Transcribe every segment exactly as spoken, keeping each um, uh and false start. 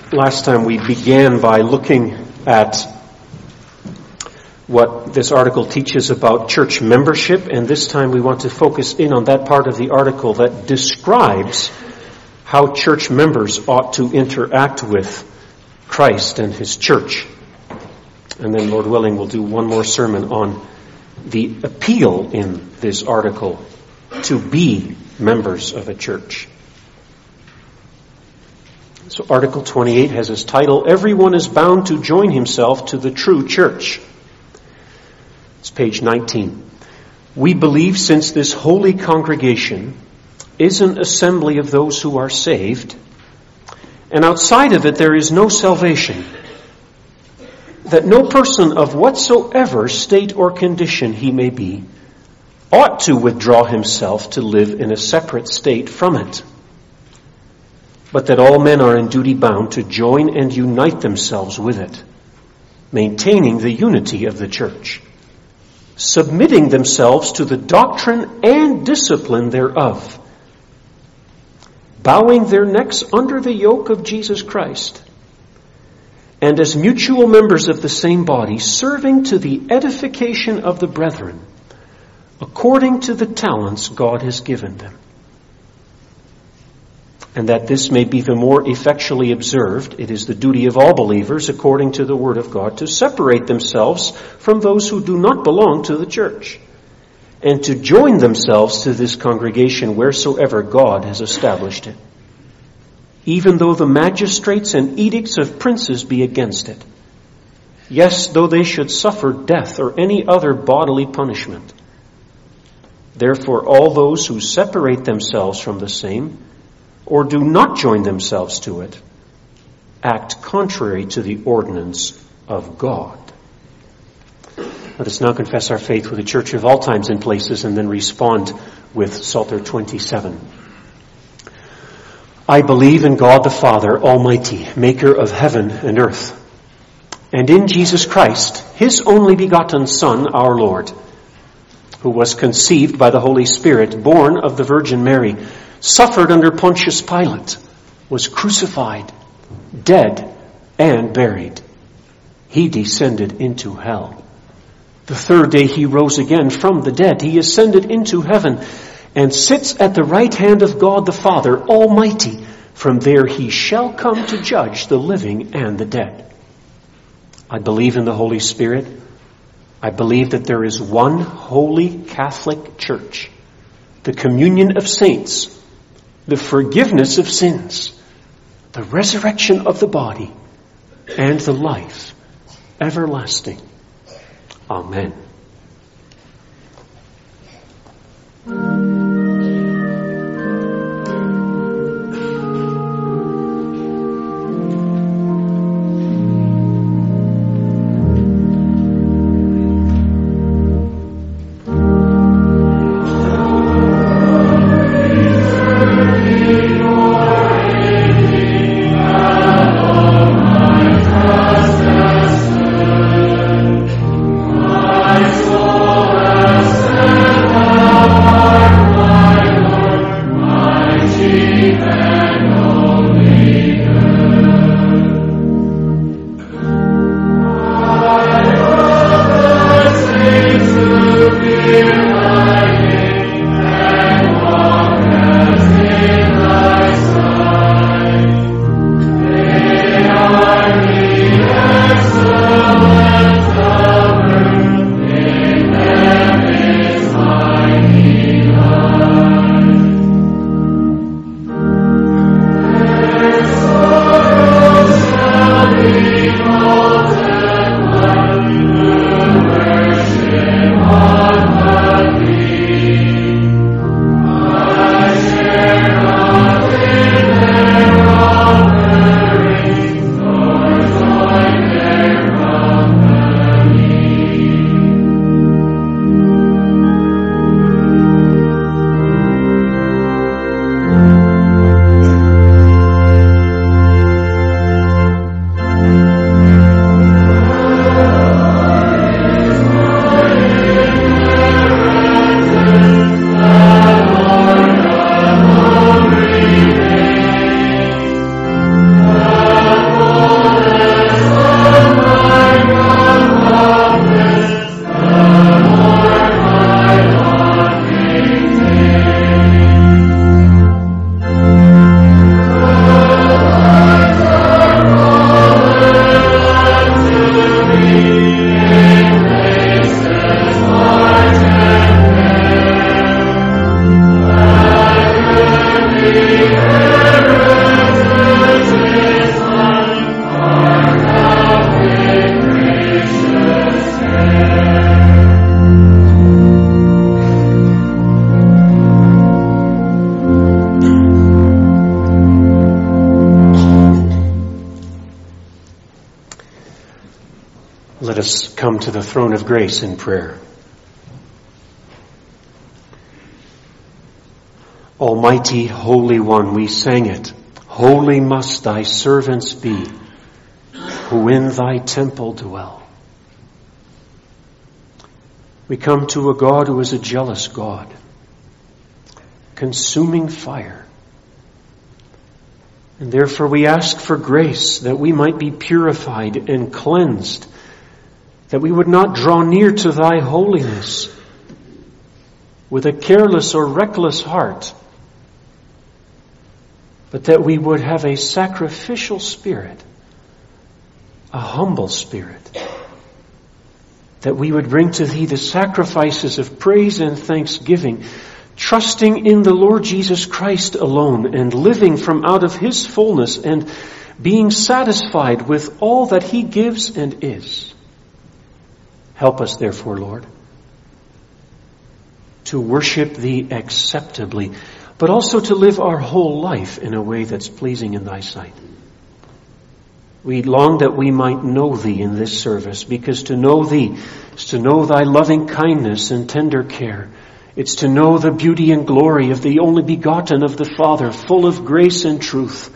Last time we began by looking at what this article teaches about church membership, and this time we want to focus in on that part of the article that describes how church members ought to interact with Christ and His church. And then, Lord willing, we'll do one more sermon on the appeal in this article to be members of a church. So Article twenty-eight has its title, Everyone is Bound to Join Himself to the True Church. It's page nineteen. We believe since this holy congregation is an assembly of those who are saved, and outside of it there is no salvation, that no person of whatsoever state or condition he may be ought to withdraw himself to live in a separate state from it, but that all men are in duty bound to join and unite themselves with it, maintaining the unity of the church, submitting themselves to the doctrine and discipline thereof, bowing their necks under the yoke of Jesus Christ, and as mutual members of the same body, serving to the edification of the brethren, according to the talents God has given them. And that this may be the more effectually observed, it is the duty of all believers, according to the Word of God, to separate themselves from those who do not belong to the church, and to join themselves to this congregation wheresoever God has established it, even though the magistrates and edicts of princes be against it. Yes, though they should suffer death or any other bodily punishment. Therefore, all those who separate themselves from the same, or do not join themselves to it, act contrary to the ordinance of God. Let us now confess our faith with the church of all times and places, and then respond with Psalter twenty-seven. I believe in God the Father Almighty, maker of heaven and earth, and in Jesus Christ, His only begotten Son, our Lord, who was conceived by the Holy Spirit, born of the Virgin Mary, suffered under Pontius Pilate, was crucified, dead, and buried. He descended into hell. The third day He rose again from the dead. He ascended into heaven and sits at the right hand of God the Father Almighty. From there He shall come to judge the living and the dead. I believe in the Holy Spirit. I believe that there is one holy Catholic Church, the communion of saints, the forgiveness of sins, the resurrection of the body, and the life everlasting. Amen. Our Let us come to the throne of grace in prayer. Almighty, Holy One, we sang it. Holy must thy servants be, who in thy temple dwell. We come to a God who is a jealous God, consuming fire. And therefore we ask for grace that we might be purified and cleansed, that we would not draw near to thy holiness with a careless or reckless heart, but that we would have a sacrificial spirit, a humble spirit, that we would bring to thee the sacrifices of praise and thanksgiving, trusting in the Lord Jesus Christ alone and living from out of his fullness and being satisfied with all that he gives and is. Help us, therefore, Lord, to worship thee acceptably, but also to live our whole life in a way that's pleasing in thy sight. We long that we might know thee in this service, because to know thee is to know thy loving kindness and tender care. It's to know the beauty and glory of the only begotten of the Father, full of grace and truth.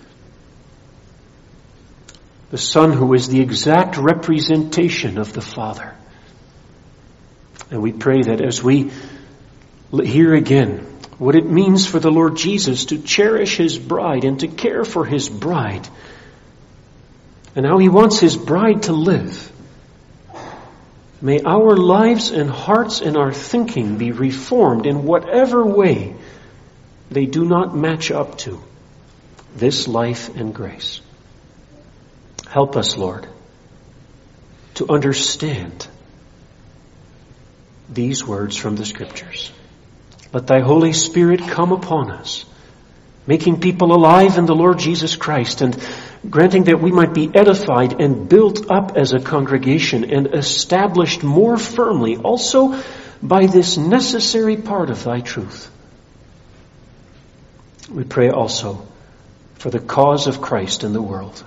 The Son who is the exact representation of the Father. And we pray that as we hear again what it means for the Lord Jesus to cherish his bride and to care for his bride, and how he wants his bride to live, may our lives and hearts and our thinking be reformed in whatever way they do not match up to this life and grace. Help us, Lord, to understand these words from the Scriptures. Let thy Holy Spirit come upon us, making people alive in the Lord Jesus Christ, and granting that we might be edified and built up as a congregation and established more firmly also by this necessary part of thy truth. We pray also for the cause of Christ in the world.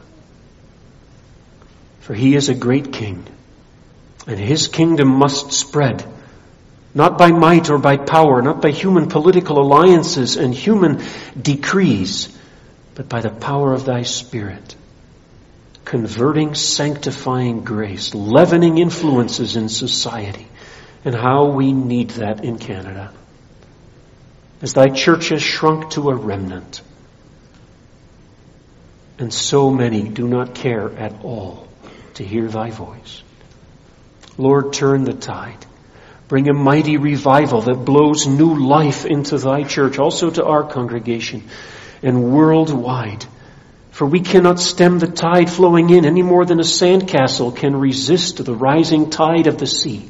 For he is a great king, and his kingdom must spread, not by might or by power, not by human political alliances and human decrees, but by the power of thy Spirit, converting, sanctifying grace, leavening influences in society. And how we need that in Canada, as thy church has shrunk to a remnant, and so many do not care at all to hear thy voice. Lord, turn the tide. Bring a mighty revival that blows new life into thy church, also to our congregation, and worldwide. For we cannot stem the tide flowing in any more than a sandcastle can resist the rising tide of the sea.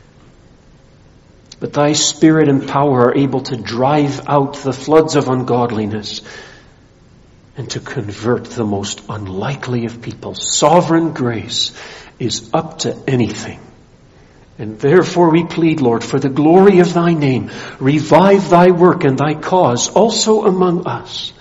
But thy Spirit and power are able to drive out the floods of ungodliness and to convert the most unlikely of people. Sovereign grace is up to anything. And therefore we plead, Lord, for the glory of thy name, revive thy work and thy cause also among us.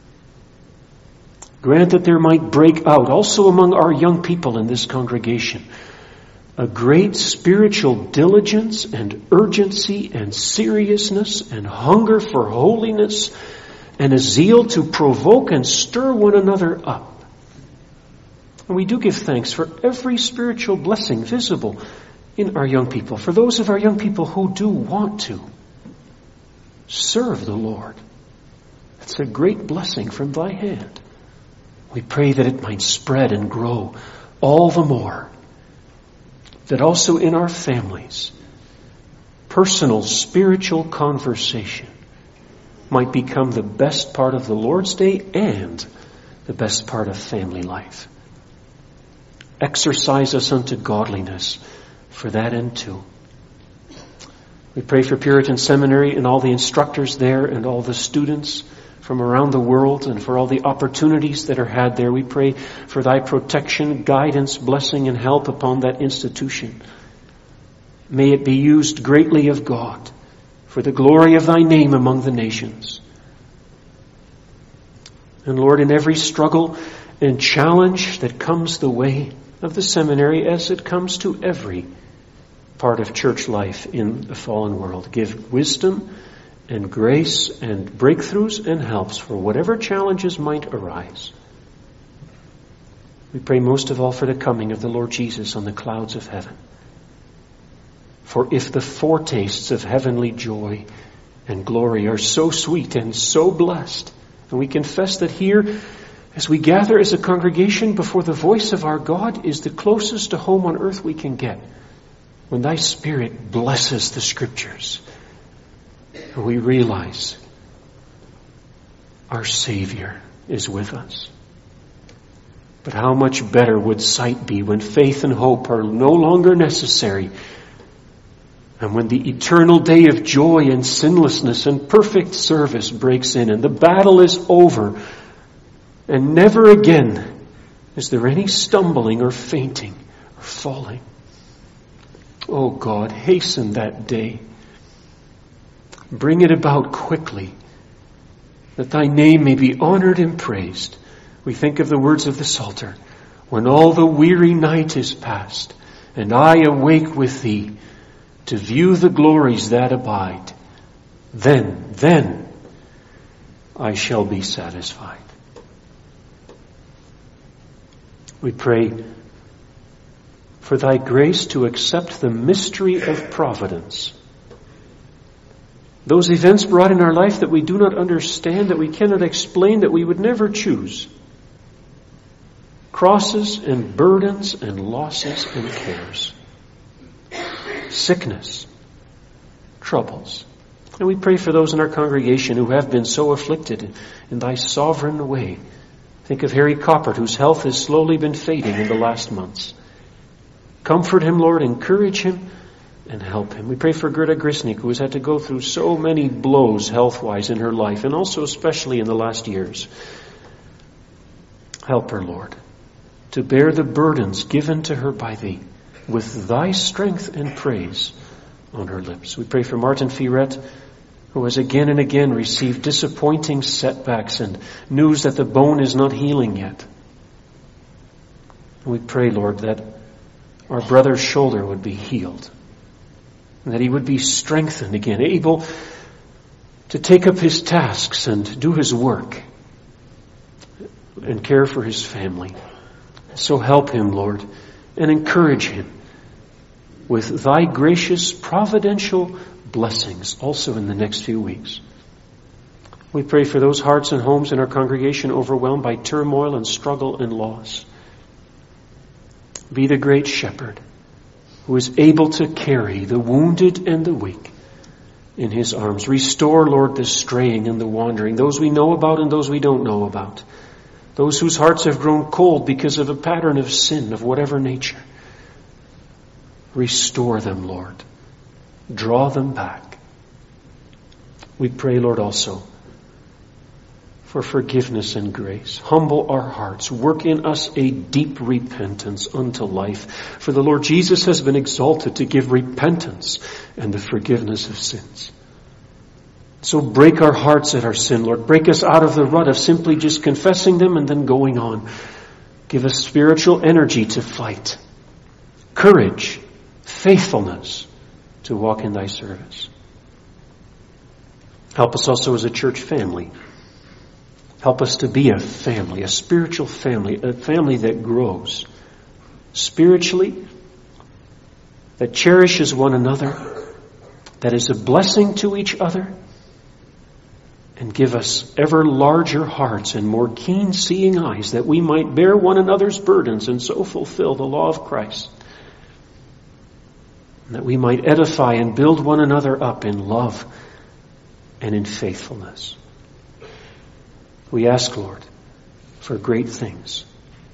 Grant that there might break out also among our young people in this congregation a great spiritual diligence and urgency and seriousness and hunger for holiness and a zeal to provoke and stir one another up. And we do give thanks for every spiritual blessing visible in our young people, for those of our young people who do want to serve the Lord. It's a great blessing from thy hand. We pray that it might spread and grow all the more, that also in our families, personal spiritual conversation might become the best part of the Lord's Day and the best part of family life. Exercise us unto godliness for that end too. We pray for Puritan Seminary and all the instructors there and all the students from around the world and for all the opportunities that are had there. We pray for thy protection, guidance, blessing, and help upon that institution. May it be used greatly of God for the glory of thy name among the nations. And Lord, in every struggle and challenge that comes the way, of the seminary as it comes to every part of church life in the fallen world. Give wisdom and grace and breakthroughs and helps for whatever challenges might arise. We pray most of all for the coming of the Lord Jesus on the clouds of heaven. For if the foretastes of heavenly joy and glory are so sweet and so blessed, and we confess that here, as we gather as a congregation before the voice of our God, is the closest to home on earth we can get, when thy Spirit blesses the Scriptures, and we realize our Savior is with us. But how much better would sight be when faith and hope are no longer necessary, and when the eternal day of joy and sinlessness and perfect service breaks in and the battle is over, and never again is there any stumbling or fainting or falling. Oh God, hasten that day. Bring it about quickly, that thy name may be honored and praised. We think of the words of the Psalter, when all the weary night is past, and I awake with thee to view the glories that abide, then, then I shall be satisfied. We pray for thy grace to accept the mystery of providence. Those events brought in our life that we do not understand, that we cannot explain, that we would never choose. Crosses and burdens and losses and cares. Sickness, troubles. And we pray for those in our congregation who have been so afflicted in thy sovereign way. Think of Harry Coppert, whose health has slowly been fading in the last months. Comfort him, Lord, encourage him, and help him. We pray for Gerda Grisnik, who has had to go through so many blows health-wise in her life, and also especially in the last years. Help her, Lord, to bear the burdens given to her by thee, with thy strength and praise on her lips. We pray for Martin Firet, who has again and again received disappointing setbacks and news that the bone is not healing yet. We pray, Lord, that our brother's shoulder would be healed, and that he would be strengthened again, able to take up his tasks and do his work and care for his family. So help him, Lord, and encourage him with thy gracious providential blessings also in the next few weeks. We pray for those hearts and homes in our congregation overwhelmed by turmoil and struggle and loss. Be the great shepherd who is able to carry the wounded and the weak in his arms. Restore, Lord, the straying and the wandering, those we know about and those we don't know about. Those whose hearts have grown cold because of a pattern of sin of whatever nature. Restore them, Lord. Draw them back. We pray, Lord, also for forgiveness and grace. Humble our hearts. Work in us a deep repentance unto life. For the Lord Jesus has been exalted to give repentance and the forgiveness of sins. So break our hearts at our sin, Lord. Break us out of the rut of simply just confessing them and then going on. Give us spiritual energy to fight, courage, faithfulness to walk in thy service. Help us also as a church family. Help us to be a family, a spiritual family, a family that grows spiritually, that cherishes one another, that is a blessing to each other, and give us ever larger hearts and more keen-seeing eyes that we might bear one another's burdens and so fulfill the law of Christ. And that we might edify and build one another up in love and in faithfulness. We ask, Lord, for great things.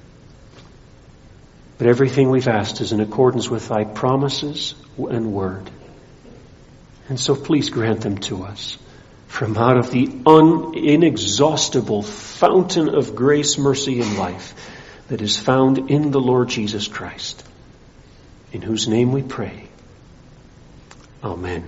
But everything we've asked is in accordance with thy promises and word. And so please grant them to us from out of the un- inexhaustible fountain of grace, mercy, and life that is found in the Lord Jesus Christ, in whose name we pray. Amen.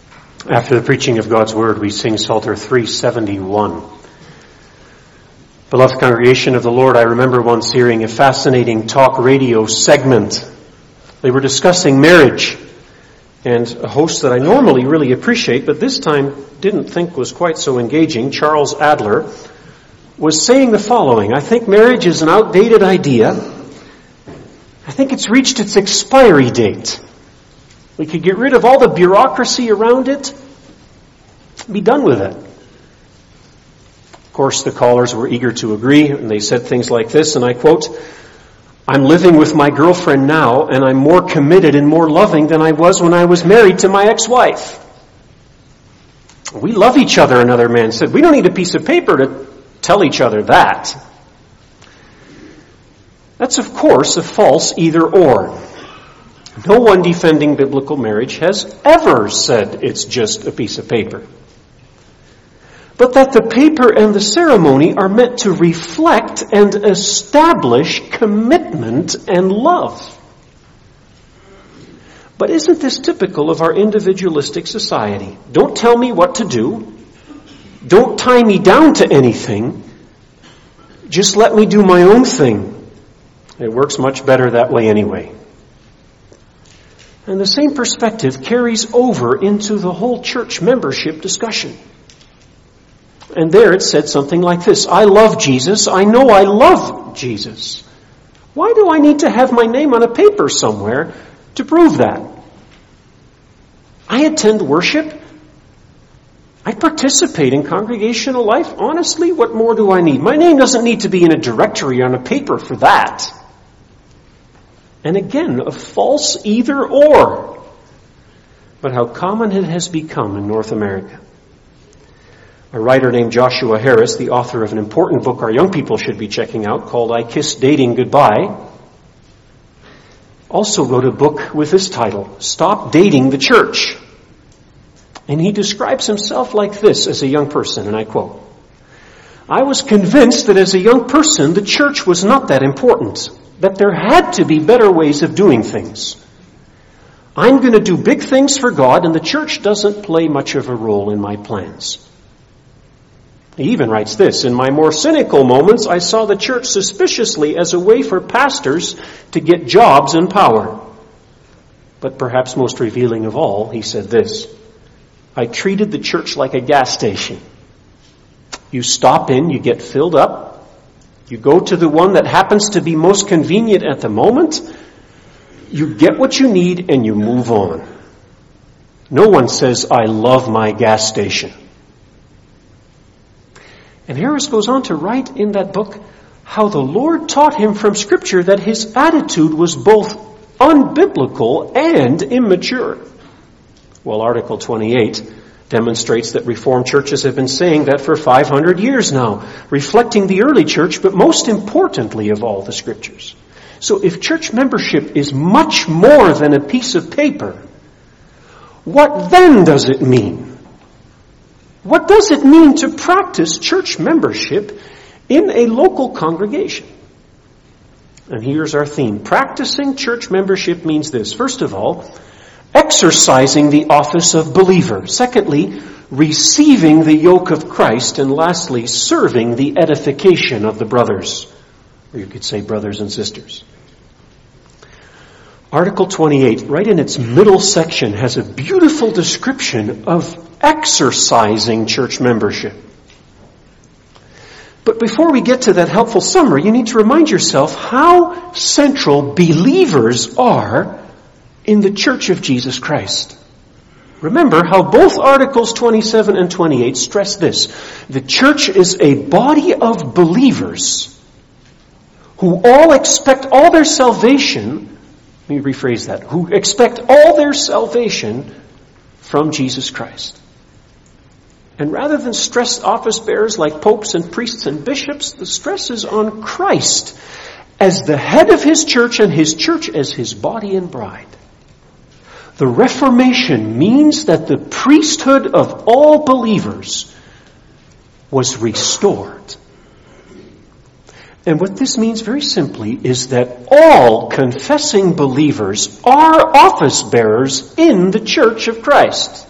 After the preaching of God's Word, we sing Psalter three seventy-one. Beloved congregation of the Lord, I remember once hearing a fascinating talk radio segment. They were discussing marriage, and a host that I normally really appreciate, but this time didn't think was quite so engaging, Charles Adler, was saying the following: I think marriage is an outdated idea. I think it's reached its expiry date. We could get rid of all the bureaucracy around it, be done with it. Of course, the callers were eager to agree, and they said things like this, and I quote, "I'm living with my girlfriend now, and I'm more committed and more loving than I was when I was married to my ex-wife." "We love each other," another man said. "We don't need a piece of paper to tell each other that." That's, of course, a false either-or. No one defending biblical marriage has ever said it's just a piece of paper. But that the paper and the ceremony are meant to reflect and establish commitment and love. But isn't this typical of our individualistic society? Don't tell me what to do. Don't tie me down to anything. Just let me do my own thing. It works much better that way anyway. And the same perspective carries over into the whole church membership discussion. And there it said something like this: I love Jesus. I know I love Jesus. Why do I need to have my name on a paper somewhere to prove that? I attend worship. I participate in congregational life. Honestly, what more do I need? My name doesn't need to be in a directory on a paper for that. And again, a false either-or. But how common it has become in North America. A writer named Joshua Harris, the author of an important book our young people should be checking out called I Kissed Dating Goodbye, also wrote a book with this title, Stop Dating the Church. And he describes himself like this as a young person, and I quote, "I was convinced that as a young person the church was not that important, that there had to be better ways of doing things. I'm going to do big things for God, and the church doesn't play much of a role in my plans." He even writes this: "In my more cynical moments, I saw the church suspiciously as a way for pastors to get jobs and power. But perhaps most revealing of all, he said this: I treated the church like a gas station. You stop in, you get filled up, you go to the one that happens to be most convenient at the moment, you get what you need, and you move on. No one says, I love my gas station." And Harris goes on to write in that book how the Lord taught him from Scripture that his attitude was both unbiblical and immature. Well, Article twenty-eight demonstrates that Reformed churches have been saying that for five hundred years now, reflecting the early church, but most importantly of all, the Scriptures. So if church membership is much more than a piece of paper, what then does it mean? What does it mean to practice church membership in a local congregation? And here's our theme. Practicing church membership means this. First of all, exercising the office of believer. Secondly, receiving the yoke of Christ. And lastly, serving the edification of the brothers. Or you could say brothers and sisters. Article twenty-eight, right in its middle section, has a beautiful description of exercising church membership. But before we get to that helpful summary, you need to remind yourself how central believers are in the Church of Jesus Christ. Remember how both Articles twenty-seven and twenty-eight stress this. The church is a body of believers who all expect all their salvation, let me rephrase that, who expect all their salvation from Jesus Christ. And rather than stress office bearers like popes and priests and bishops, the stress is on Christ as the head of his church and his church as his body and bride. The Reformation means that the priesthood of all believers was restored. And what this means very simply is that all confessing believers are office bearers in the church of Christ.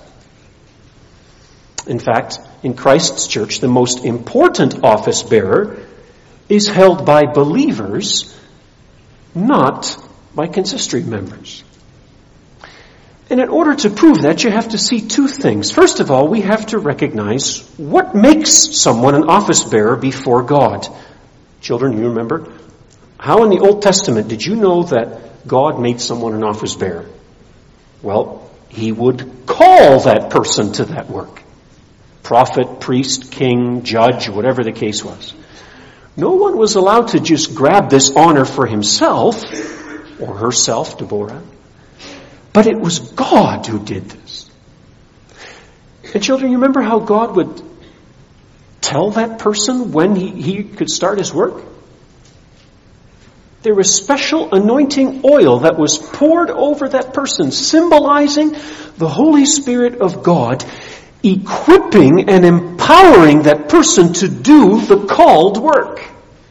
In fact, in Christ's church, the most important office bearer is held by believers, not by consistory members. And in order to prove that, you have to see two things. First of all, we have to recognize what makes someone an office bearer before God. Children, you remember? How in the Old Testament did you know that God made someone an office bearer? Well, he would call that person to that work. Prophet, priest, king, judge, whatever the case was. No one was allowed to just grab this honor for himself, or herself, Deborah. But it was God who did this. And children, you remember how God would tell that person when he, he could start his work? There was special anointing oil that was poured over that person, symbolizing the Holy Spirit of God, equipping and empowering that person to do the called work.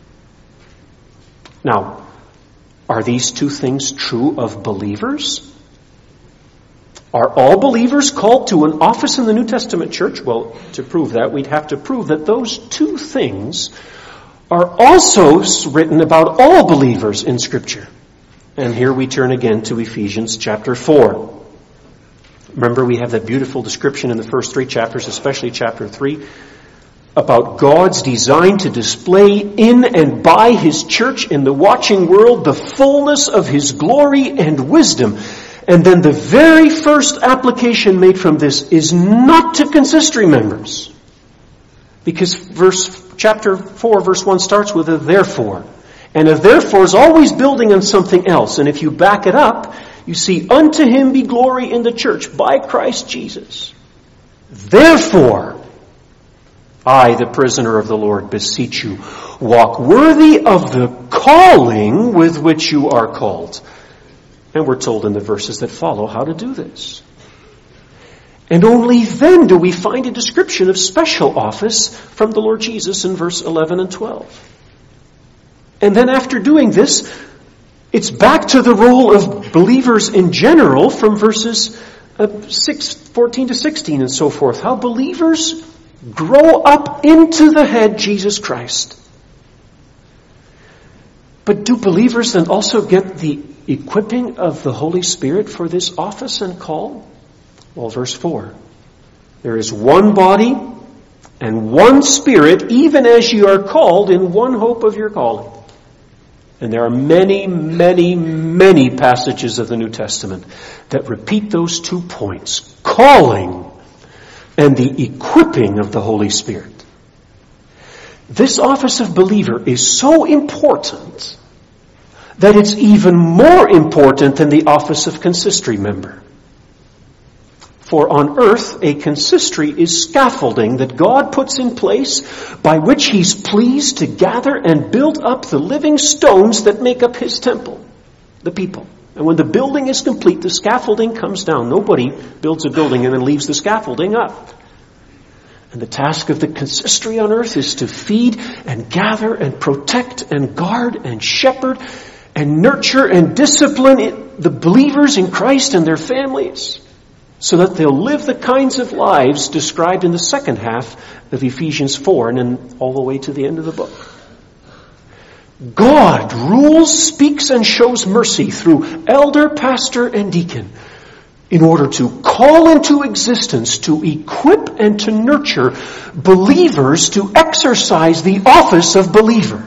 Now, are these two things true of believers? Are all believers called to an office in the New Testament church? Well, to prove that, we'd have to prove that those two things are also written about all believers in Scripture. And here we turn again to Ephesians chapter four. Remember, we have that beautiful description in the first three chapters, especially chapter three, about God's design to display in and by His church in the watching world the fullness of His glory and wisdom. And then the very first application made from this is not to consistory members. Because verse chapter four, verse one starts with a therefore. And a therefore is always building on something else. And if you back it up, you see, unto Him be glory in the church by Christ Jesus. Therefore, I, the prisoner of the Lord, beseech you, walk worthy of the calling with which you are called. And we're told in the verses that follow how to do this. And only then do we find a description of special office from the Lord Jesus in verse eleven and twelve. And then after doing this, it's back to the role of believers in general from verses six, fourteen to sixteen and so forth. How believers grow up into the head, Jesus Christ. But do believers then also get the equipping of the Holy Spirit for this office and call? Well, verse four. There is one body and one Spirit, even as you are called in one hope of your calling. And there are many, many, many passages of the New Testament that repeat those two points. Calling and the equipping of the Holy Spirit. This office of believer is so important that it's even more important than the office of consistory member. For on earth, a consistory is scaffolding that God puts in place by which He's pleased to gather and build up the living stones that make up His temple, the people. And when the building is complete, the scaffolding comes down. Nobody builds a building and then leaves the scaffolding up. And the task of the consistory on earth is to feed and gather and protect and guard and shepherd and nurture and discipline the believers in Christ and their families so that they'll live the kinds of lives described in the second half of Ephesians four and then all the way to the end of the book. God rules, speaks, and shows mercy through elder, pastor, and deacon in order to call into existence, to equip and to nurture believers to exercise the office of believer.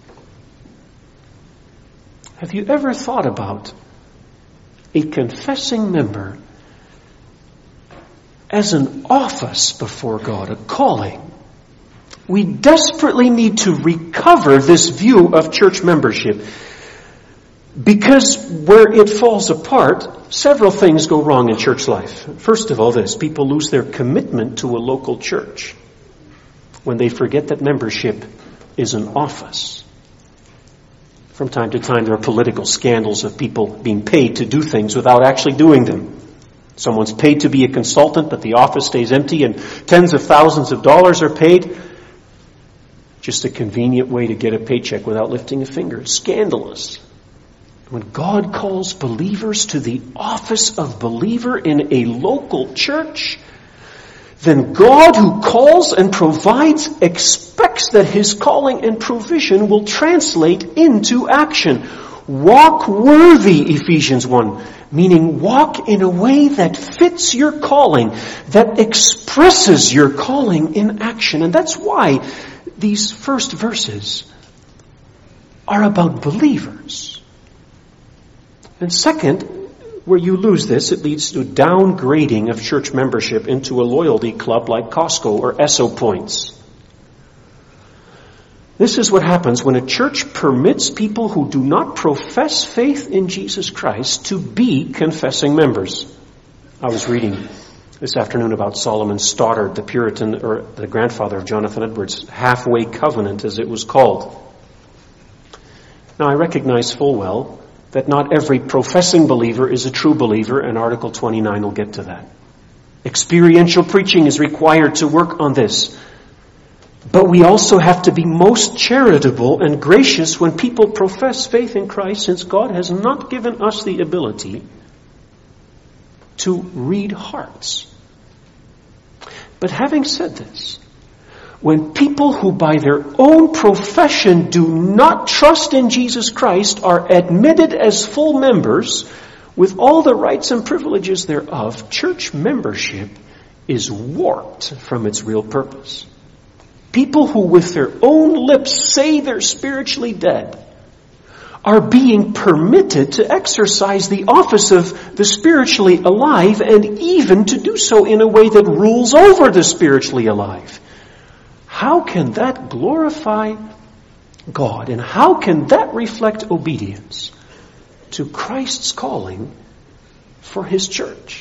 Have you ever thought about a confessing member as an office before God, a calling? We desperately need to recover this view of church membership because where it falls apart, several things go wrong in church life. First of all, this, people lose their commitment to a local church when they forget that membership is an office. From time to time, there are political scandals of people being paid to do things without actually doing them. Someone's paid to be a consultant, but the office stays empty and tens of thousands of dollars are paid. Just a convenient way to get a paycheck without lifting a finger. It's scandalous. When God calls believers to the office of believer in a local church, then God, who calls and provides, expects that his calling and provision will translate into action. Walk worthy, Ephesians one, meaning walk in a way that fits your calling, that expresses your calling in action. And that's why these first verses are about believers. And second, where you lose this, it leads to downgrading of church membership into a loyalty club like Costco or Esso points. This is what happens when a church permits people who do not profess faith in Jesus Christ to be confessing members. I was reading this afternoon about Solomon Stoddard, the Puritan, or the grandfather of Jonathan Edwards, halfway covenant as it was called. Now I recognize full well that not every professing believer is a true believer, and Article twenty-nine will get to that. Experiential preaching is required to work on this. But we also have to be most charitable and gracious when people profess faith in Christ, since God has not given us the ability to read hearts. But having said this, when people who by their own profession do not trust in Jesus Christ are admitted as full members with all the rights and privileges thereof, church membership is warped from its real purpose. People who with their own lips say they're spiritually dead are being permitted to exercise the office of the spiritually alive, and even to do so in a way that rules over the spiritually alive. How can that glorify God? And how can that reflect obedience to Christ's calling for his church?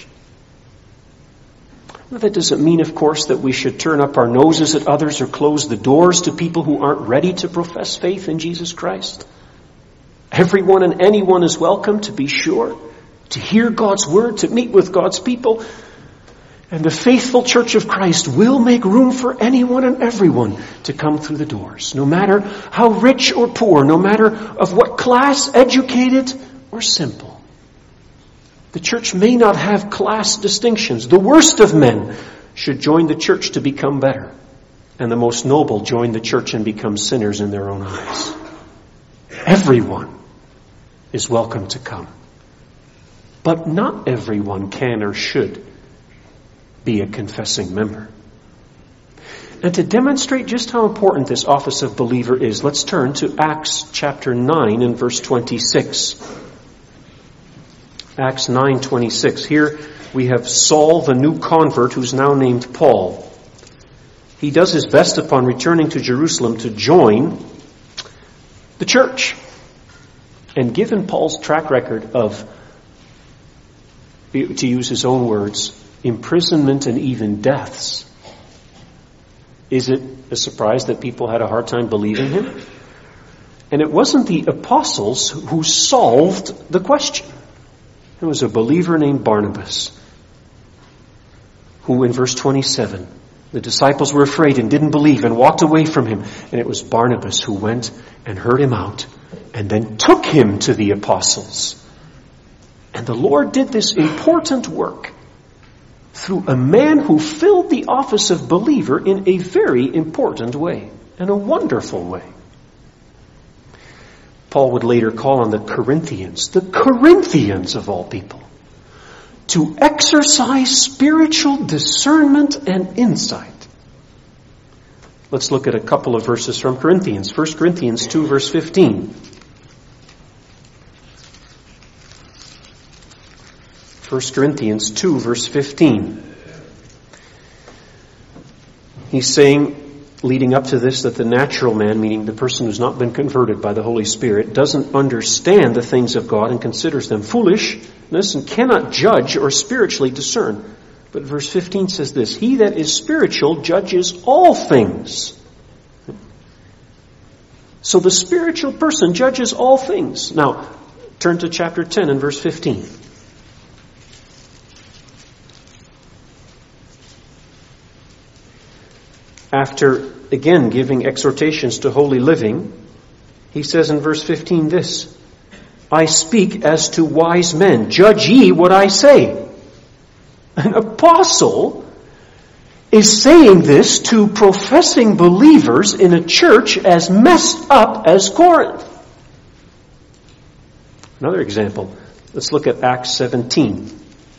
Now, that doesn't mean, of course, that we should turn up our noses at others or close the doors to people who aren't ready to profess faith in Jesus Christ. Everyone and anyone is welcome, to be sure, to hear God's word, to meet with God's people. And the faithful Church of Christ will make room for anyone and everyone to come through the doors, no matter how rich or poor, no matter of what class, educated or simple. The church may not have class distinctions. The worst of men should join the church to become better, and the most noble join the church and become sinners in their own eyes. Everyone is welcome to come, but not everyone can or should be a confessing member. And to demonstrate just how important this office of believer is, let's turn to Acts chapter nine and verse twenty-six. Acts nine twenty-six. Here we have Saul, the new convert, who's now named Paul. He does his best upon returning to Jerusalem to join the church. And given Paul's track record of, to use his own words, imprisonment and even deaths, is it a surprise that people had a hard time believing him? And it wasn't the apostles who solved the question. It was a believer named Barnabas, who in verse twenty-seven, the disciples were afraid and didn't believe and walked away from him. And it was Barnabas who went and heard him out and then took him to the apostles. And the Lord did this important work through a man who filled the office of believer in a very important way, in a wonderful way. Paul would later call on the Corinthians, the Corinthians of all people, to exercise spiritual discernment and insight. Let's look at a couple of verses from Corinthians. First Corinthians two, verse fifteen. First Corinthians two, verse fifteen. He's saying, leading up to this, that the natural man, meaning the person who's not been converted by the Holy Spirit, doesn't understand the things of God and considers them foolishness and cannot judge or spiritually discern. But verse fifteen says this: he that is spiritual judges all things. So the spiritual person judges all things. Now, turn to chapter ten and verse fifteen. After, again, giving exhortations to holy living, he says in verse fifteen this: I speak as to wise men. Judge ye what I say. An apostle is saying this to professing believers in a church as messed up as Corinth. Another example. Let's look at Acts seventeen.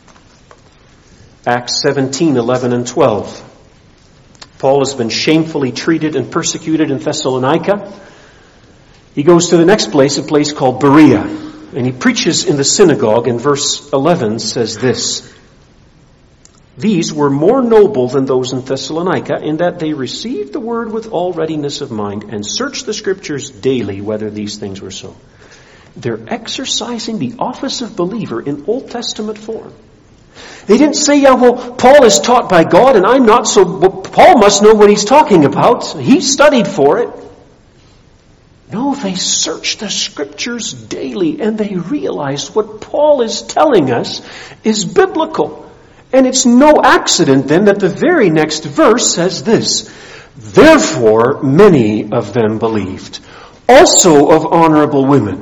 Acts seventeen, eleven and twelve. Paul has been shamefully treated and persecuted in Thessalonica. He goes to the next place, a place called Berea, and he preaches in the synagogue, and verse eleven says this: "These were more noble than those in Thessalonica, in that they received the word with all readiness of mind, and searched the Scriptures daily whether these things were so." They're exercising the office of believer in Old Testament form. They didn't say, yeah, well, Paul is taught by God and I'm not, so well, Paul must know what he's talking about. He studied for it. No, they searched the Scriptures daily and they realized what Paul is telling us is biblical. And it's no accident then that the very next verse says this: "Therefore many of them believed, also of honorable women."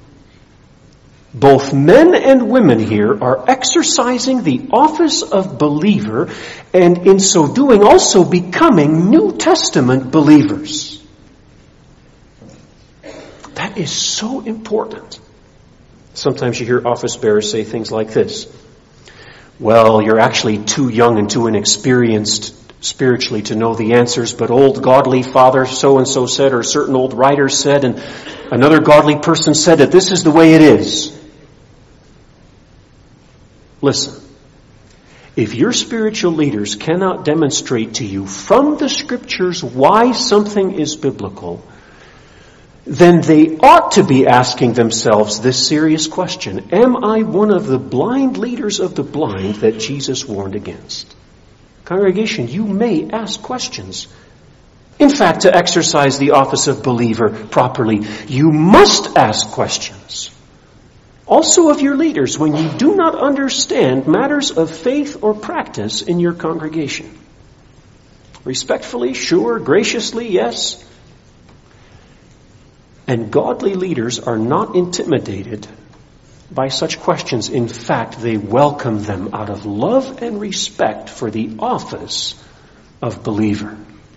Both men and women here are exercising the office of believer, and in so doing also becoming New Testament believers. That is so important. Sometimes you hear office bearers say things like this: "Well, you're actually too young and too inexperienced spiritually to know the answers, but old godly father so-and-so said, or certain old writer said, and another godly person said that this is the way it is." Listen, if your spiritual leaders cannot demonstrate to you from the Scriptures why something is biblical, then they ought to be asking themselves this serious question: am I one of the blind leaders of the blind that Jesus warned against? Congregation, you may ask questions. In fact, to exercise the office of believer properly, you must ask questions. Also of your leaders when you do not understand matters of faith or practice in your congregation. Respectfully, sure, graciously, yes. And godly leaders are not intimidated by such questions. In fact, they welcome them out of love and respect for the office of believer.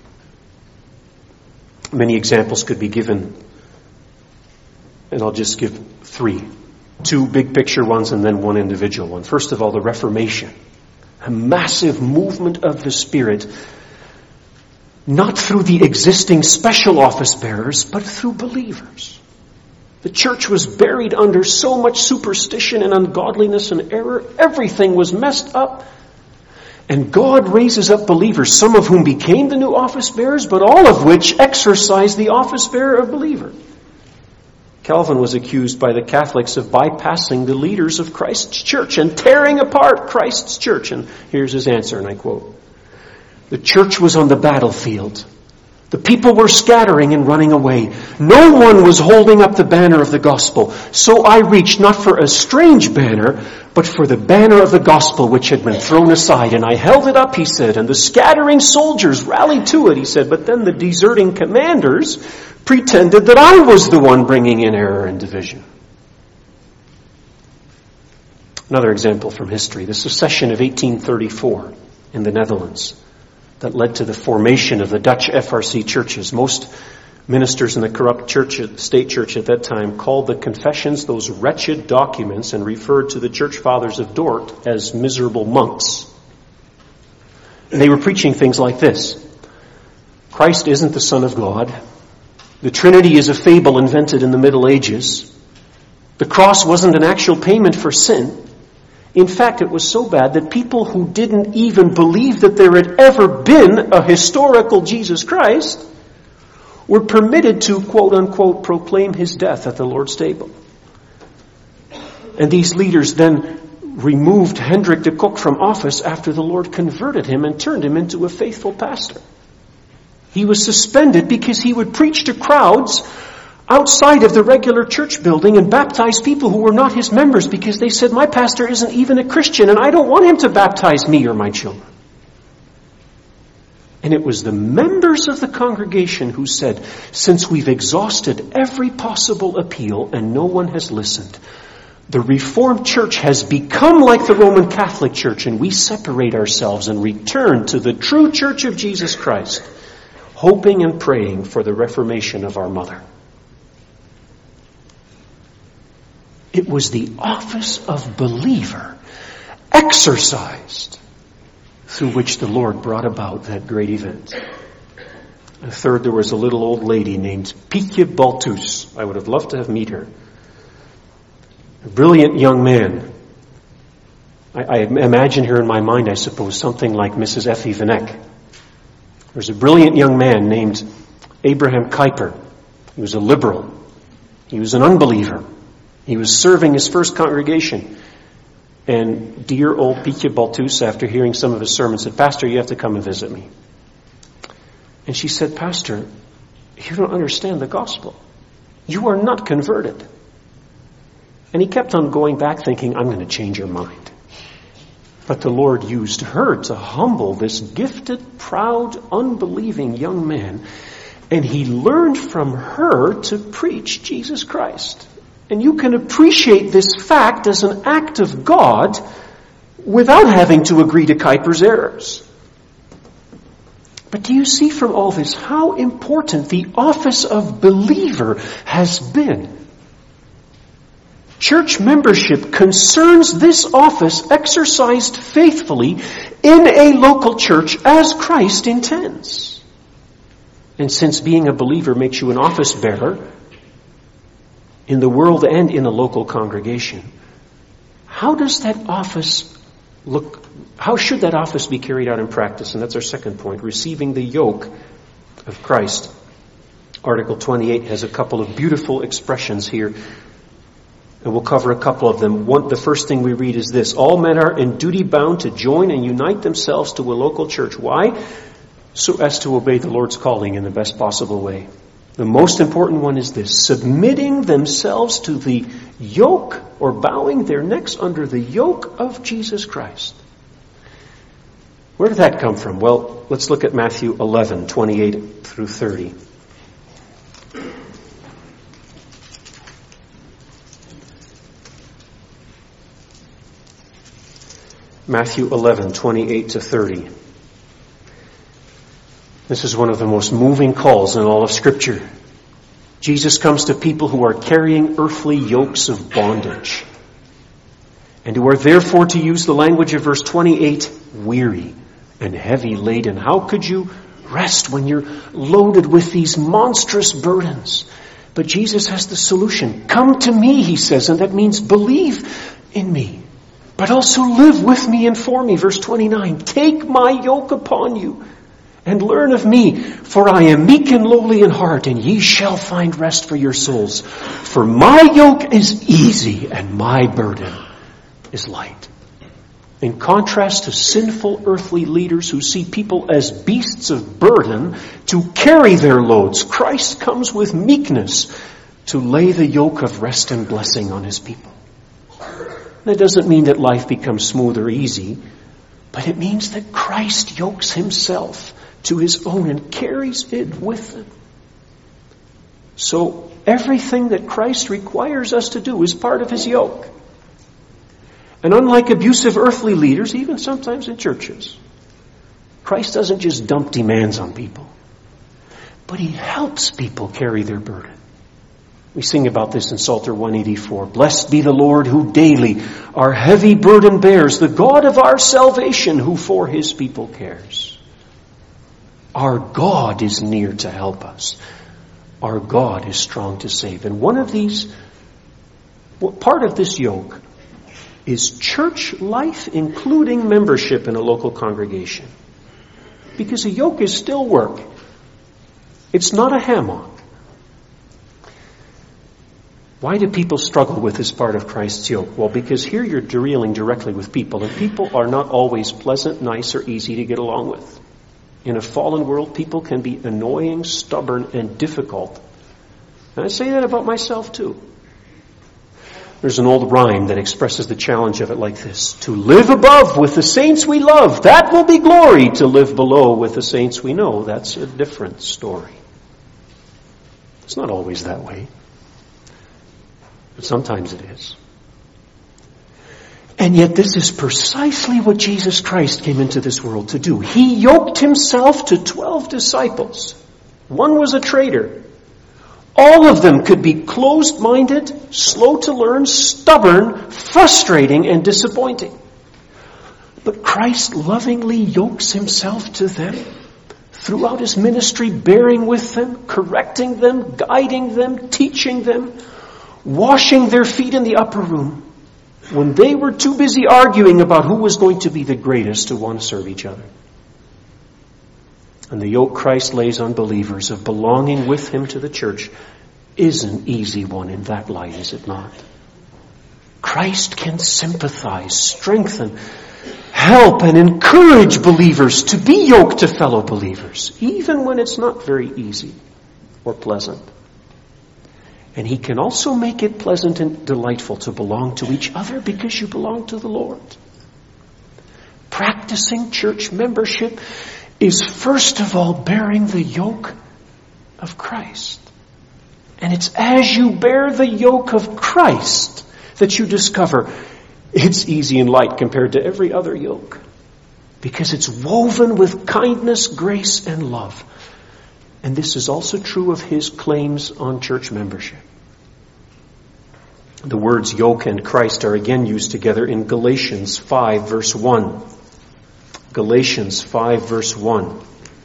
Many examples could be given, and I'll just give three. Two big picture ones and then one individual one. First of all, the Reformation. A massive movement of the Spirit, not through the existing special office bearers, but through believers. The church was buried under so much superstition and ungodliness and error. Everything was messed up. And God raises up believers, some of whom became the new office bearers, but all of which exercised the office bearer of believer. Calvin was accused by the Catholics of bypassing the leaders of Christ's church and tearing apart Christ's church. And here's his answer, and I quote: "The church was on the battlefield. The people were scattering and running away. No one was holding up the banner of the gospel. So I reached not for a strange banner, but for the banner of the gospel which had been thrown aside. And I held it up," he said, "and the scattering soldiers rallied to it," he said. "But then the deserting commanders pretended that I was the one bringing in error and division." Another example from history, the secession of eighteen thirty-four in the Netherlands that led to the formation of the Dutch F R C churches. Most ministers in the corrupt church, state church at that time called the confessions those wretched documents and referred to the church fathers of Dort as miserable monks. And they were preaching things like this: Christ isn't the Son of God. The Trinity is a fable invented in the Middle Ages. The cross wasn't an actual payment for sin. In fact, it was so bad that people who didn't even believe that there had ever been a historical Jesus Christ were permitted to, quote unquote, proclaim his death at the Lord's table. And these leaders then removed Hendrik de Kock from office after the Lord converted him and turned him into a faithful pastor. He was suspended because he would preach to crowds outside of the regular church building and baptize people who were not his members because they said, "My pastor isn't even a Christian and I don't want him to baptize me or my children." And it was the members of the congregation who said, "Since we've exhausted every possible appeal and no one has listened, The Reformed Church has become like the Roman Catholic Church, and we separate ourselves and return to the true Church of Jesus Christ, hoping and praying for the reformation of our mother. It was the office of believer exercised through which the Lord brought about that great event. And third, there was a little old lady named Pietje Balthus. I would have loved to have met her. A brilliant young man. I, I imagine her in my mind, I suppose, something like Missus Effie Van Eck. There's a brilliant young man named Abraham Kuyper. He was a liberal. He was an unbeliever. He was serving his first congregation. And dear old Pietje Balthus, after hearing some of his sermons, said, "Pastor, you have to come and visit me." And she said, "Pastor, you don't understand the gospel. You are not converted." And he kept on going back thinking, "I'm going to change your mind." But the Lord used her to humble this gifted, proud, unbelieving young man. And he learned from her to preach Jesus Christ. And you can appreciate this fact as an act of God without having to agree to Kuyper's errors. But do you see from all this how important the office of believer has been? Church membership concerns this office exercised faithfully in a local church as Christ intends. And since being a believer makes you an office bearer in the world and in a local congregation, how does that office look? How should that office be carried out in practice? And that's our second point, receiving the yoke of Christ. Article twenty-eight has a couple of beautiful expressions here, and we'll cover a couple of them. One, the first thing we read is this: all men are in duty bound to join and unite themselves to a local church. Why? So as to obey the Lord's calling in the best possible way. The most important one is this: submitting themselves to the yoke, or bowing their necks under the yoke of Jesus Christ. Where did that come from? Well, let's look at Matthew eleven, twenty-eight through thirty. Matthew eleven, twenty-eight to thirty. This is one of the most moving calls in all of Scripture. Jesus comes to people who are carrying earthly yokes of bondage, and who are therefore, to use the language of verse twenty-eight, weary and heavy laden. How could you rest when you're loaded with these monstrous burdens? But Jesus has the solution. Come to me, he says, and that means believe in me, but also live with me and for me. Verse twenty-nine, take my yoke upon you and learn of me, for I am meek and lowly in heart, and ye shall find rest for your souls. For my yoke is easy and my burden is light. In contrast to sinful earthly leaders who see people as beasts of burden to carry their loads, Christ comes with meekness to lay the yoke of rest and blessing on his people. That doesn't mean that life becomes smooth or easy, but it means that Christ yokes himself to his own and carries it with him. So everything that Christ requires us to do is part of his yoke. And unlike abusive earthly leaders, even sometimes in churches, Christ doesn't just dump demands on people, but he helps people carry their burden. We sing about this in Psalter one eighty-four. Blessed be the Lord who daily our heavy burden bears, the God of our salvation who for his people cares. Our God is near to help us. Our God is strong to save. And one of these, well, part of this yoke is church life, including membership in a local congregation. Because a yoke is still work. It's not a hammock. Why do people struggle with this part of Christ's yoke? Well, because here you're dealing directly with people, and people are not always pleasant, nice, or easy to get along with. In a fallen world, people can be annoying, stubborn, and difficult. And I say that about myself too. There's an old rhyme that expresses the challenge of it like this: to live above with the saints we love, that will be glory. To live below with the saints we know, that's a different story. It's not always that way, but sometimes it is. And yet this is precisely what Jesus Christ came into this world to do. He yoked himself to twelve disciples. One was a traitor. All of them could be closed-minded, slow to learn, stubborn, frustrating, and disappointing. But Christ lovingly yokes himself to them throughout his ministry, bearing with them, correcting them, guiding them, teaching them, washing their feet in the upper room when they were too busy arguing about who was going to be the greatest to want to serve each other. And the yoke Christ lays on believers of belonging with him to the church is an easy one in that light, is it not? Christ can sympathize, strengthen, help, and encourage believers to be yoked to fellow believers, even when it's not very easy or pleasant. And he can also make it pleasant and delightful to belong to each other because you belong to the Lord. Practicing church membership is first of all bearing the yoke of Christ. And it's as you bear the yoke of Christ that you discover it's easy and light compared to every other yoke. Because it's woven with kindness, grace, and love. And this is also true of his claims on church membership. The words yoke and Christ are again used together in Galatians five verse one. Galatians five verse one.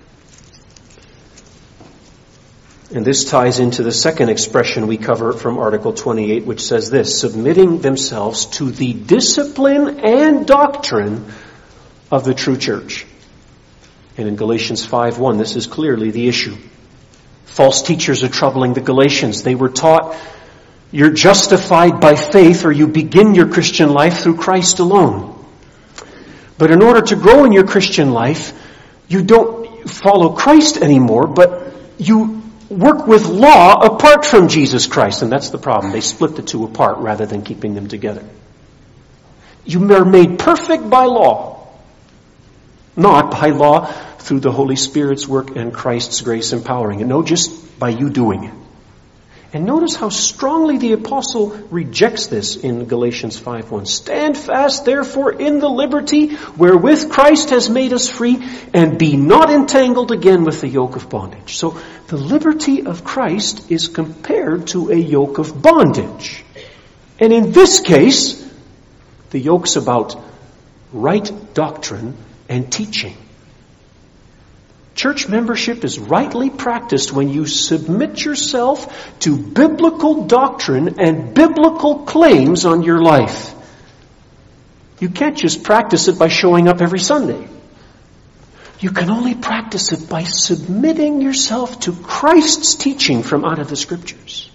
And this ties into the second expression we cover from Article twenty-eight, which says this: submitting themselves to the discipline and doctrine of the true church. And in Galatians five one, this is clearly the issue. False teachers are troubling the Galatians. They were taught you're justified by faith, or you begin your Christian life through Christ alone. But in order to grow in your Christian life, you don't follow Christ anymore, but you work with law apart from Jesus Christ. And that's the problem. They split the two apart rather than keeping them together. You are made perfect by law, not by law through the Holy Spirit's work and Christ's grace empowering it. No, just by you doing it. And notice how strongly the apostle rejects this in Galatians five one. Stand fast, therefore, in the liberty wherewith Christ has made us free, and be not entangled again with the yoke of bondage. So the liberty of Christ is compared to a yoke of bondage. And in this case, the yoke's about right doctrine and teaching. Church membership is rightly practiced when you submit yourself to biblical doctrine and biblical claims on your life. You can't just practice it by showing up every Sunday. You can only practice it by submitting yourself to Christ's teaching from out of the Scriptures.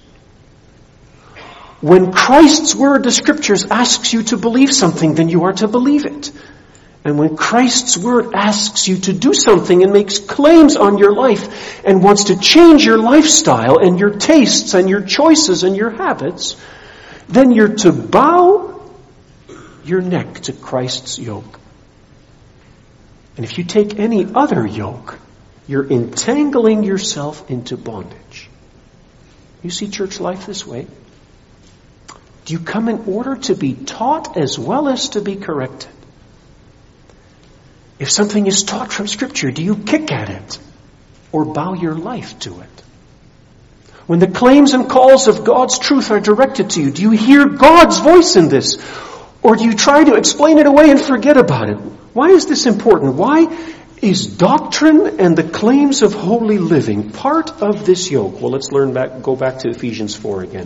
When Christ's word, the Scriptures, asks you to believe something, then you are to believe it. And when Christ's word asks you to do something and makes claims on your life and wants to change your lifestyle and your tastes and your choices and your habits, then you're to bow your neck to Christ's yoke. And if you take any other yoke, you're entangling yourself into bondage. You see church life this way? Do you come in order to be taught as well as to be corrected? If something is taught from Scripture, do you kick at it or bow your life to it? When the claims and calls of God's truth are directed to you, do you hear God's voice in this? Or do you try to explain it away and forget about it? Why is this important? Why is doctrine and the claims of holy living part of this yoke? Well, let's learn back, go back to Ephesians four again.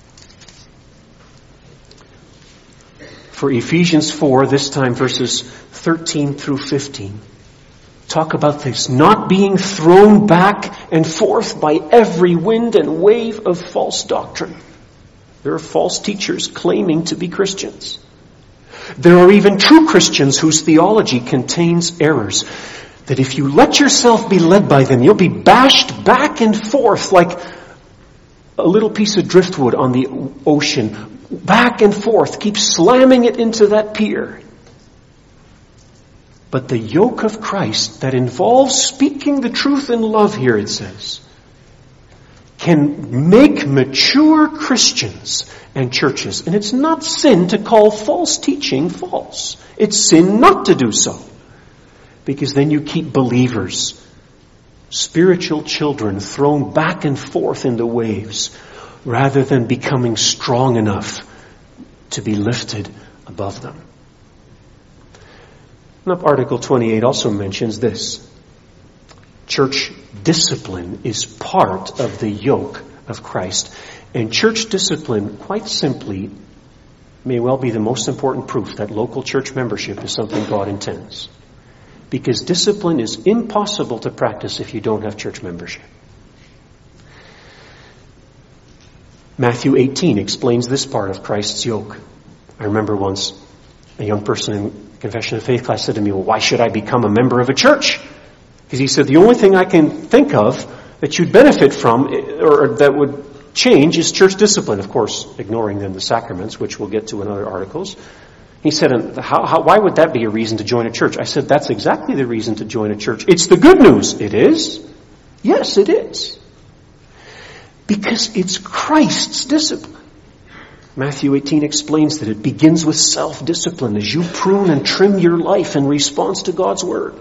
For Ephesians four, this time verses thirteen through fifteen, talk about this, not being thrown back and forth by every wind and wave of false doctrine. There are false teachers claiming to be Christians. There are even true Christians whose theology contains errors, that if you let yourself be led by them, you'll be bashed back and forth like a little piece of driftwood on the ocean. Back and forth, keep slamming it into that pier. But the yoke of Christ that involves speaking the truth in love here, it says, can make mature Christians and churches. And it's not sin to call false teaching false. It's sin not to do so. Because then you keep believers, spiritual children, thrown back and forth in the waves rather than becoming strong enough to be lifted above them. Now, Article twenty-eight also mentions this. Church discipline is part of the yoke of Christ. And church discipline, quite simply, may well be the most important proof that local church membership is something God intends. Because discipline is impossible to practice if you don't have church membership. Matthew eighteen explains this part of Christ's yoke. I remember once a young person in Confession of Faith class said to me, well, why should I become a member of a church? Because he said, the only thing I can think of that you'd benefit from or that would change is church discipline. Of course, ignoring then the sacraments, which we'll get to in other articles. He said, and how, how, why would that be a reason to join a church? I said, that's exactly the reason to join a church. It's the good news. It is? Yes, it is. Because it's Christ's discipline. Matthew eighteen explains that it begins with self-discipline as you prune and trim your life in response to God's word.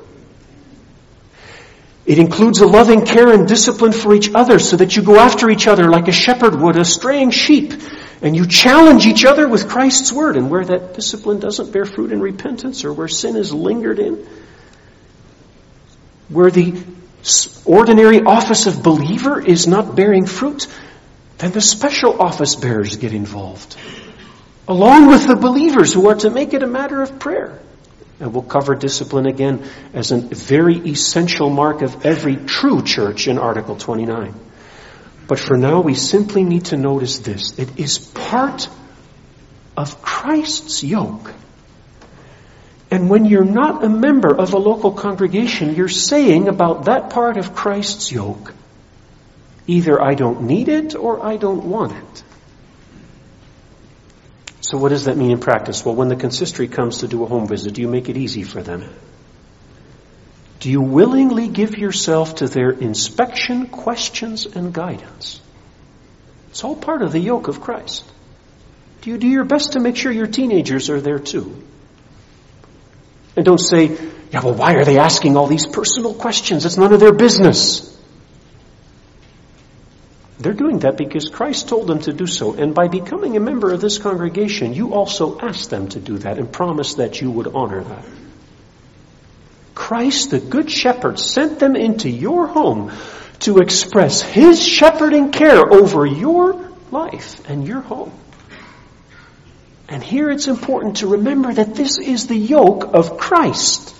It includes a loving care and discipline for each other so that you go after each other like a shepherd would a straying sheep. And you challenge each other with Christ's word. And where that discipline doesn't bear fruit in repentance or where sin is lingered in, where the ordinary office of believer is not bearing fruit, then the special office bearers get involved, along with the believers who are to make it a matter of prayer. And we'll cover discipline again as a very essential mark of every true church in Article twenty-nine. But for now, we simply need to notice this. It is part of Christ's yoke. And when you're not a member of a local congregation, you're saying about that part of Christ's yoke, either I don't need it or I don't want it. So what does that mean in practice? Well, when the consistory comes to do a home visit, do you make it easy for them? Do you willingly give yourself to their inspection, questions, and guidance? It's all part of the yoke of Christ. Do you do your best to make sure your teenagers are there too? And don't say, yeah, well, why are they asking all these personal questions? It's none of their business. They're doing that because Christ told them to do so. And by becoming a member of this congregation, you also asked them to do that and promised that you would honor that. Christ, the Good Shepherd, sent them into your home to express His shepherding care over your life and your home. And here it's important to remember that this is the yoke of Christ.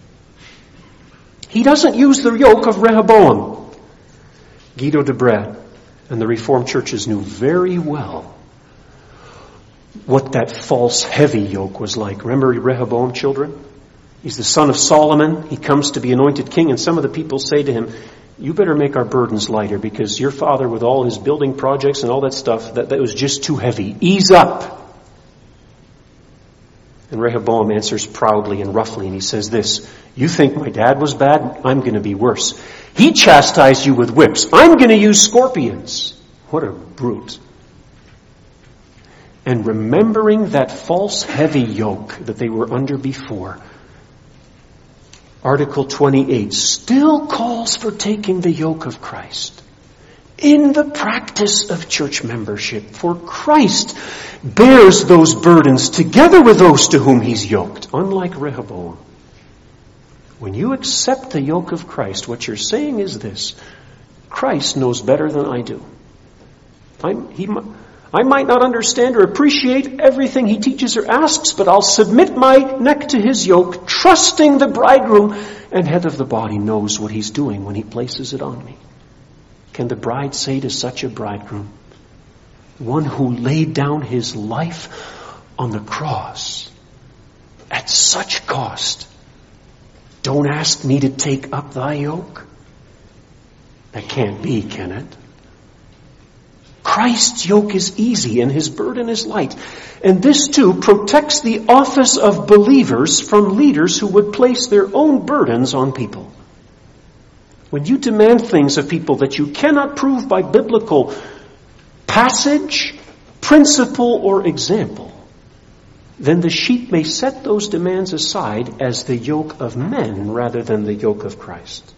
He doesn't use the yoke of Rehoboam. Guido de Brès and the Reformed churches knew very well what that false heavy yoke was like. Remember Rehoboam, children? He's the son of Solomon. He comes to be anointed king, and some of the people say to him, you better make our burdens lighter because your father with all his building projects and all that stuff, that, that was just too heavy. Ease up. And Rehoboam answers proudly and roughly, and he says this, you think my dad was bad? I'm going to be worse. He chastised you with whips. I'm going to use scorpions. What a brute. And remembering that false heavy yoke that they were under before, Article twenty-eight still calls for taking the yoke of Christ in the practice of church membership. For Christ bears those burdens together with those to whom He's yoked, unlike Rehoboam. When you accept the yoke of Christ, what you're saying is this: Christ knows better than I do. I'm, he, I might not understand or appreciate everything He teaches or asks, but I'll submit my neck to His yoke, trusting the bridegroom and head of the body knows what He's doing when He places it on me. Can the bride say to such a bridegroom, one who laid down his life on the cross at such cost, don't ask me to take up thy yoke? That can't be, can it? Christ's yoke is easy and His burden is light. And this too protects the office of believers from leaders who would place their own burdens on people. when you demand things of people that you cannot prove by biblical passage, principle, or example, then the sheep may set those demands aside as the yoke of men rather than the yoke of Christ.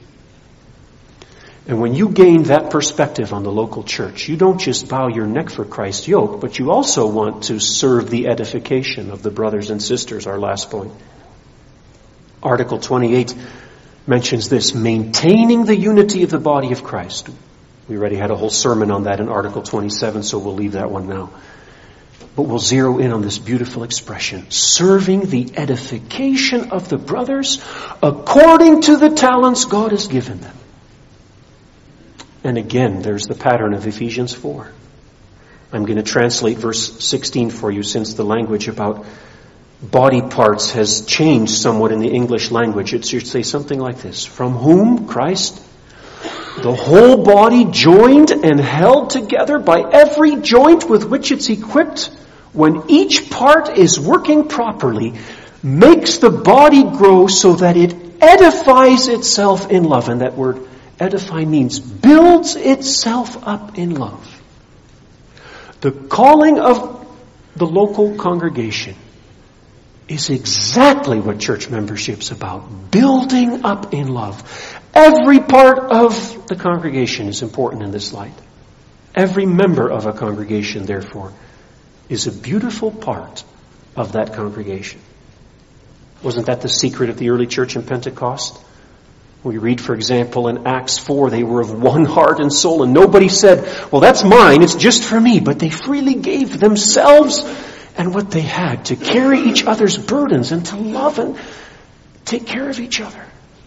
And when you gain that perspective on the local church, you don't just bow your neck for Christ's yoke, but you also want to serve the edification of the brothers and sisters, our last point. Article twenty-eight mentions this, maintaining the unity of the body of Christ. We already had a whole sermon on that in Article twenty-seven, so we'll leave that one now. But we'll zero in on this beautiful expression, serving the edification of the brothers according to the talents God has given them. And again, there's the pattern of Ephesians four. I'm going to translate verse sixteen for you, since the language about body parts has changed somewhat in the English language. It should say something like this. From whom, Christ, the whole body, joined and held together by every joint with which it's equipped, when each part is working properly, makes the body grow so that it edifies itself in love. And that word edify means builds itself up in love. The calling of the local congregation is exactly what church membership's about. Building up in love. Every part of the congregation is important in this light. Every member of a congregation, therefore, is a beautiful part of that congregation. Wasn't that the secret of the early church in Pentecost? We read, for example, in Acts four, they were of one heart and soul, and nobody said, well, that's mine, it's just for me. But they freely gave themselves and what they had to carry each other's burdens and to love and take care of each other.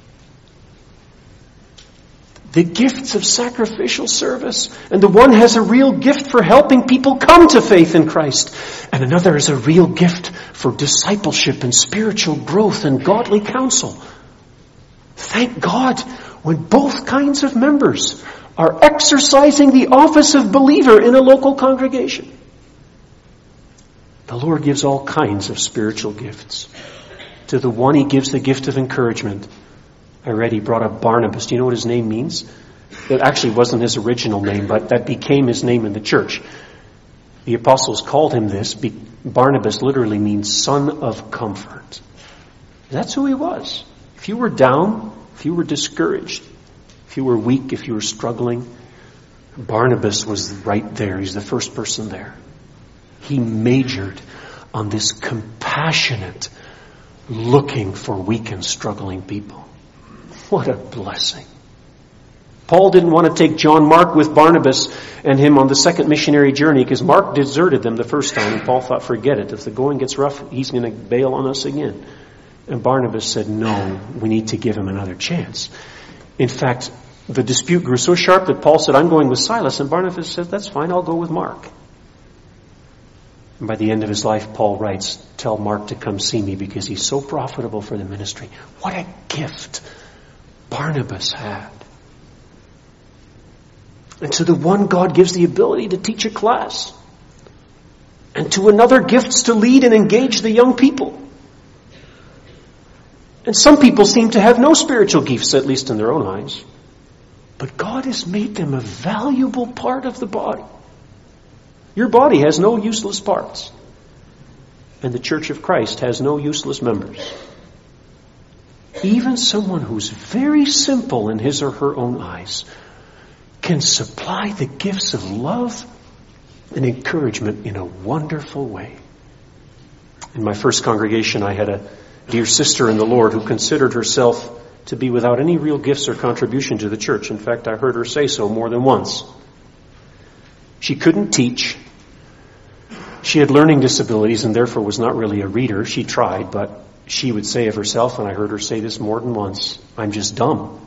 The gifts of sacrificial service. And the one has a real gift for helping people come to faith in Christ. And another is a real gift for discipleship and spiritual growth and godly counsel. Thank God when both kinds of members are exercising the office of believer in a local congregation. The Lord gives all kinds of spiritual gifts. To the one, He gives the gift of encouragement. I read He brought up Barnabas. Do you know what his name means? It actually wasn't his original name, but that became his name in the church. The apostles called him this. Barnabas literally means son of comfort. That's who he was. If you were down, if you were discouraged, if you were weak, if you were struggling, Barnabas was right there. He's the first person there. He majored on this compassionate looking for weak and struggling people. What a blessing. Paul didn't want to take John Mark with Barnabas and him on the second missionary journey because Mark deserted them the first time, and Paul thought, forget it. If the going gets rough, he's going to bail on us again. And Barnabas said, no, we need to give him another chance. In fact, the dispute grew so sharp that Paul said, I'm going with Silas. And Barnabas said, that's fine, I'll go with Mark. And by the end of his life, Paul writes, tell Mark to come see me because he's so profitable for the ministry. What a gift Barnabas had. And to the one, God gives the ability to teach a class. And to another, gifts to lead and engage the young people. And some people seem to have no spiritual gifts, at least in their own eyes. But God has made them a valuable part of the body. Your body has no useless parts. And the Church of Christ has no useless members. Even someone who's very simple in his or her own eyes can supply the gifts of love and encouragement in a wonderful way. In my first congregation, I had a dear sister in the Lord who considered herself to be without any real gifts or contribution to the church. In fact, I heard her say so more than once. She couldn't teach. She had learning disabilities and therefore was not really a reader. She tried, but she would say of herself, and I heard her say this more than once, I'm just dumb.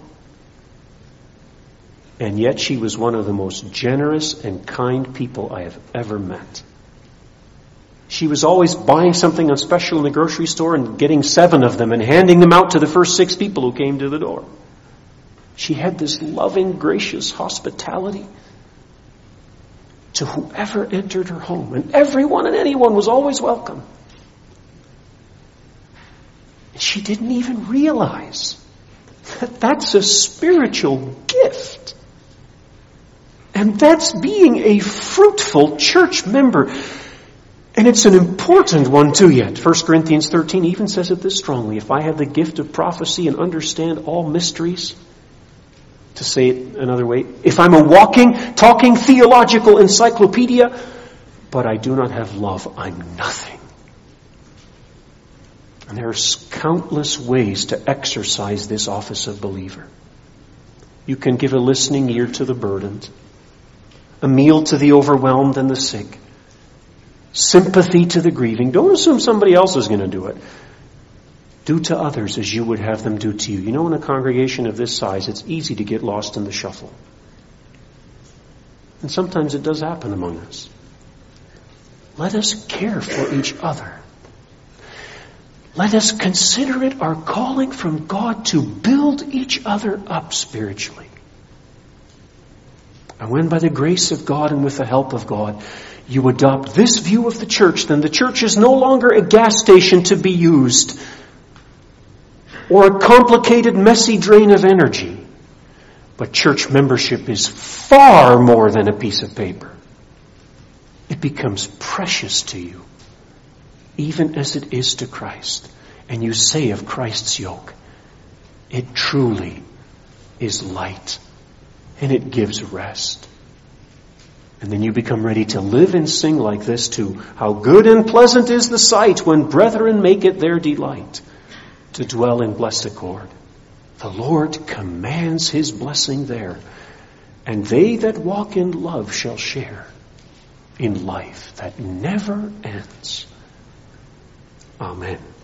And yet she was one of the most generous and kind people I have ever met. She was always buying something on special in the grocery store and getting seven of them and handing them out to the first six people who came to the door. She had this loving, gracious hospitality to whoever entered her home. And everyone and anyone was always welcome. And she didn't even realize That's a spiritual gift. And that's being a fruitful church member. And it's an important one too yet. First Corinthians thirteen even says it this strongly. If I have the gift of prophecy and understand all mysteries, to say it another way, if I'm a walking, talking theological encyclopedia, but I do not have love, I'm nothing. And there's countless ways to exercise this office of believer. You can give a listening ear to the burdened, a meal to the overwhelmed and the sick, sympathy to the grieving. Don't assume somebody else is going to do it. Do to others as you would have them do to you. You know, in a congregation of this size, it's easy to get lost in the shuffle. And sometimes it does happen among us. Let us care for each other. Let us consider it our calling from God to build each other up spiritually. And when by the grace of God and with the help of God, you adopt this view of the church, then the church is no longer a gas station to be used or a complicated, messy drain of energy. But church membership is far more than a piece of paper. It becomes precious to you, even as it is to Christ. And you say of Christ's yoke, it truly is light and it gives rest. And then you become ready to live and sing like this too. How good and pleasant is the sight when brethren make it their delight to dwell in blessed accord. The Lord commands his blessing there, and they that walk in love shall share in life that never ends. Amen.